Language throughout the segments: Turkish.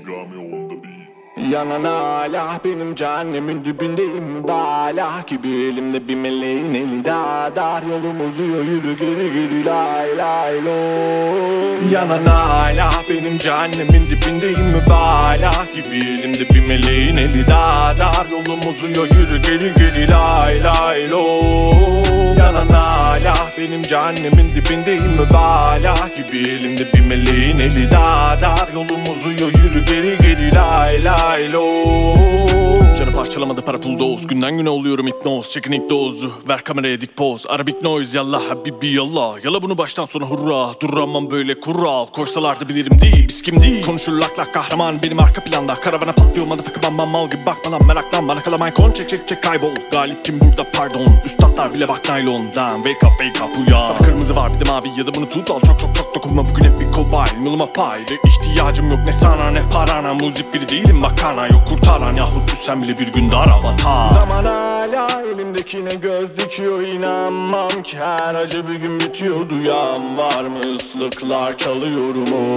Grammy on the beat. Yanan hala benim cehennemin dibindeyim mübalağa gibi elimde bir meleğin eli daha dar. Yolum uzuyor yürü geri geri lay lay lo. Yanan hala benim cehennemin dibindeyim mübalağa gibi elimde bir meleğin eli daha dar. Yolum uzuyor yürü geri geri lay lay lo. Yanan hala benim cehennemin dibindeyim mübalağa gibi elimde bir meleğin eli daha dar. Yolum uzuyor yürü geri geri lay lay lo. Canı parçalamadı para pul doz. Günden güne oluyorum hipnoz. Çekin ilk dozu. Ver kameraya dik poz. Arabik noise yallah habibi yallah. Yala bunu baştan sona hurra. Duramam böyle kural. Koysalardı bilirim değil biz kim değil. Konuşur lak lak kahraman benim arka planda. Karavana patlıyor motherfucker bam bam mal gibi bakma lan meraklan. Bana kalamayın kon çek çek çek kaybol. Galip kim burada pardon. Üstadlar bile bak naylondan. Wake up uyan. Sana kırmızı var bir de mavi ya da bunu tut al. Çok çok çok dokunma bugün hep bir kobay. Yoluma pay ve ihtiyacım yok ne sana ne parana. Müzik biri değilim makarna yok kurtaran. Yahut düşsem bile bir gün dar avatar. Zaman hala elimdekine göz dikiyor. İnanmam ki her acı bir gün bitiyor. Duyan var mı ıslıklar çalıyorum o.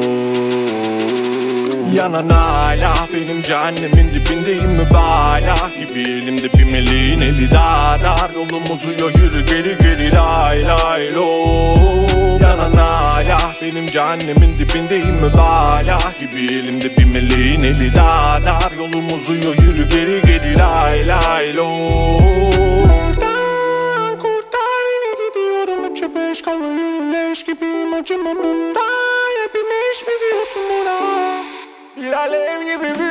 Yanan hala benim cehennemin dibindeyim mübalağa gibi elimde bir meleğin eli daha dar. Yolum uzuyor yürü geri geri lay lay lo. Yanan hala benim cehennemin dibindeyim mübalağa gibi elimde bir meleğin eli daha dar. Yolum uzuyor yürü geri geri lay lay lo. Kurtar beni gidiyorum 3'e 5 kalıyorum leş gibiyim acımamında. Hepimiz mi diyorsun buna? Bir alev gibi bir